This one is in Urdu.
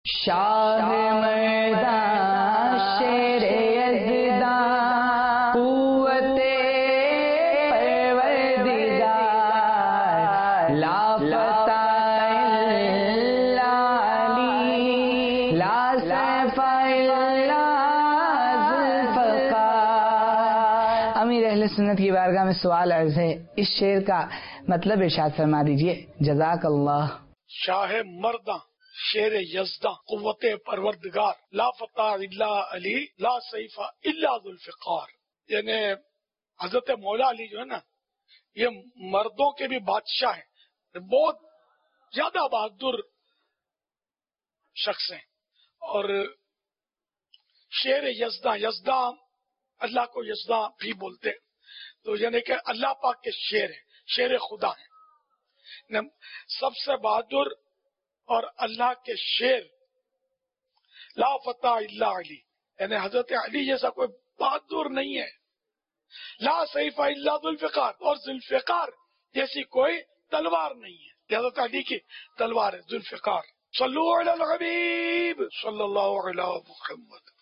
شاہ مردان شیر یزدان قوت پروردگار لافتہ الا علی لا سیف الا ذوالفقار۔ امیر اہل سنت کی بارگاہ میں سوال عرض ہے، اس شعر کا مطلب ارشاد فرما دیجئے جزاک اللہ۔ شاہ مرداں شیر یزداں قوت پروردگار لا فتح الا علی لا سیف الا ذوالفقار، یعنی حضرت مولا علی جو ہے نا، یہ مردوں کے بھی بادشاہ ہیں، بہت زیادہ بہادر شخص ہیں۔ اور شیر یزداں، یزداں اللہ کو یزداں بھی بولتے ہیں، تو یعنی کہ اللہ پاک کے شیر ہیں، شیر خدا ہیں، سب سے بہادر اور اللہ کے شیر لا فتح الا علی، یعنی حضرت علی جیسا کوئی بہادر نہیں ہے، لا سیف الا ذوالفقار، اور ذوالفقار جیسی کوئی تلوار نہیں ہے، حضرت علی کی تلوار ہے ذوالفقار۔ صلو علی الحبیب صلی اللہ علیہ محمد۔